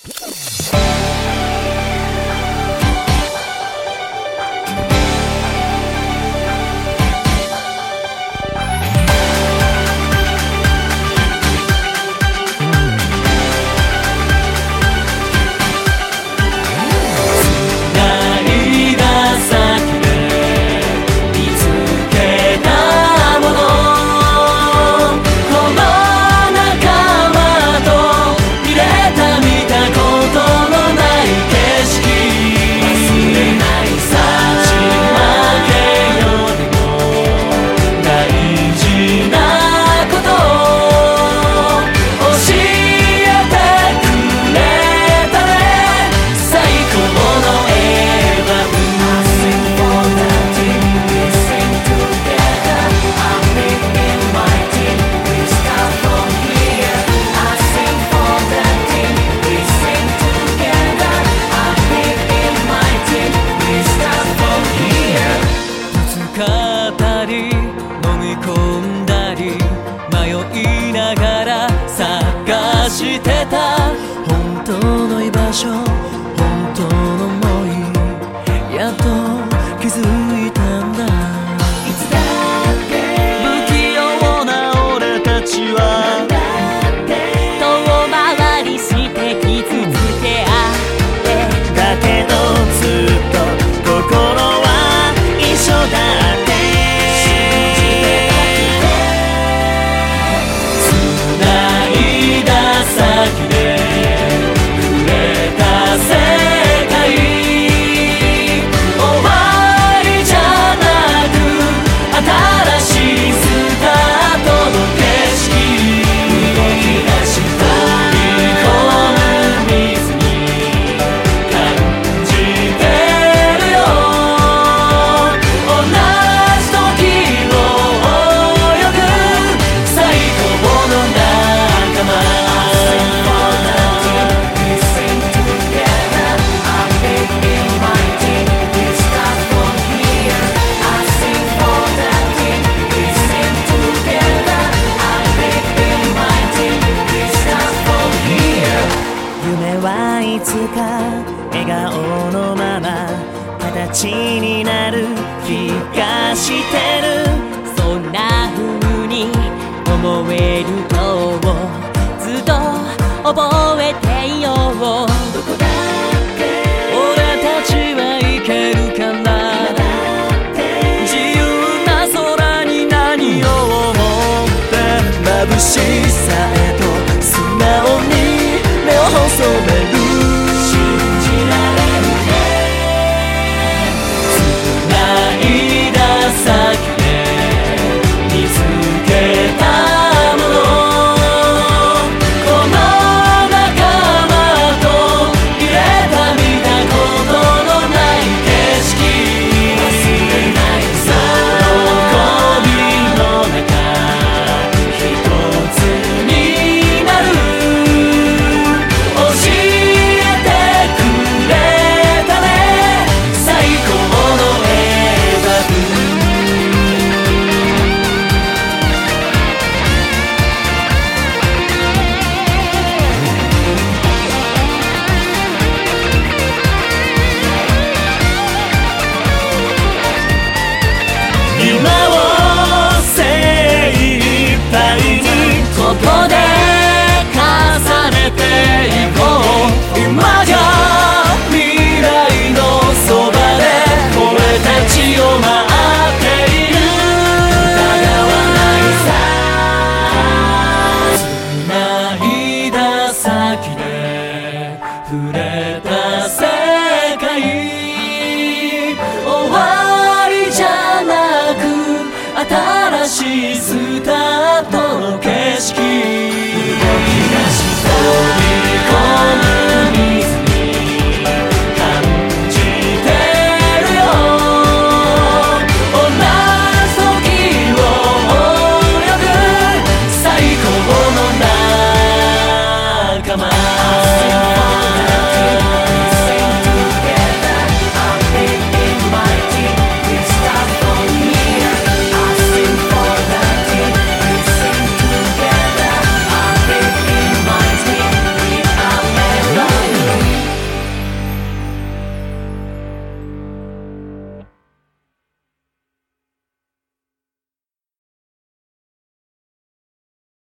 してた本当の居場所、本当の想い、やっと気づいたんだ。いつだって不器用な俺たちは遠回りして傷つけ合ってだけどずっと心は一緒だっていつか笑顔のまま形になる気がしてる。 そんな風に思えるのをずっと覚えていよう。 どこだって俺たちはいけるかな。自由な空に何を思って眩しさへと素直に目を細める。 ここで重ねていこう。今じゃ未来のそばで俺たちを待っている。疑わないさ。繋いだ先で触れた世界、終わりじゃなく新しいスタートの景色。